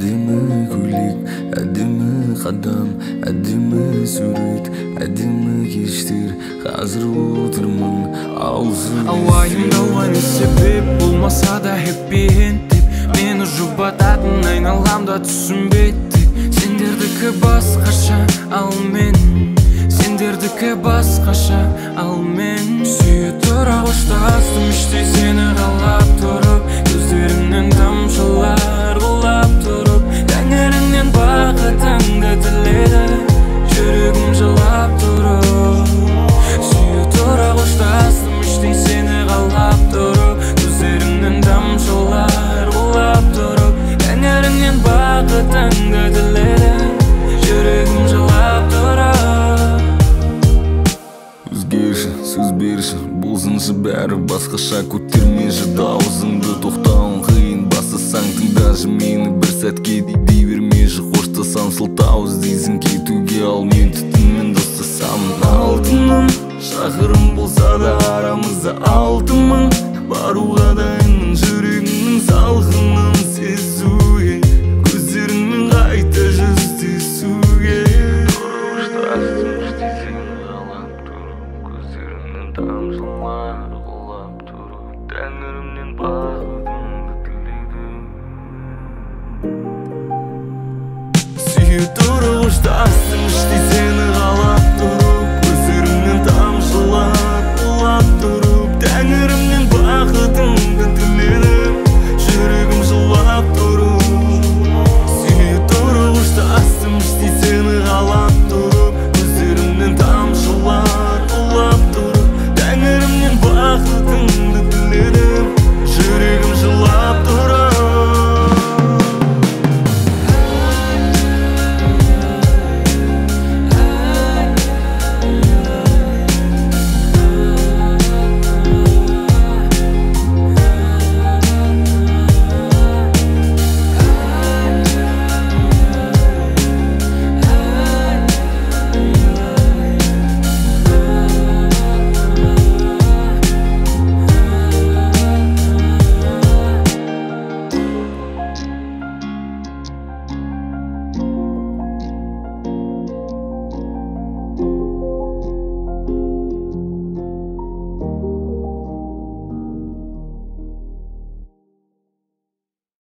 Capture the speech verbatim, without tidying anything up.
Әдемі көйлек, әдемі қадам, әдемі сурет, әдемі кештер. Қазір отырмын аузым. Ауайымда не себеп болмаса да хэппи-энд деп мені жұбататын айналамда түсінбейді. Сендердікі басқаша, ал мен сендердікі басқаша, ал мен сүйе тұра қоштастым іштей сені қалап тұрып, көздеріңнен тамшылар құлап тұрып, тәңіріңнен бақытыңды тіледі, жүрегім жылап тұрып. Сүйе тұра қоштастым іштей сені қалап тұрып, көздеріңнен тамшылар құлап тұрып, тәңіріңнен бақытыңды тіледі, жүрегім жылап тұрып. Өзгерші, сөз берші, болсыншы бәрі басқаша. Көтермеші дауысыңды, тоқтауың қиын. Басасаң тыңдашы мені бір сәтке, дей бермеші. Қоштасам сылтау іздейсің кетуге, ал мен түтінмен достасам. Алтыным, шақырым болса да арамызда алты мың. Баруға дайынмын жүрегімнің салқынын сезуге, көздеріңмен қайта жүздесуге. Тамшылар құлап тұрып, тәңірімнен бақытыңды тілейді. Сүйе тұрып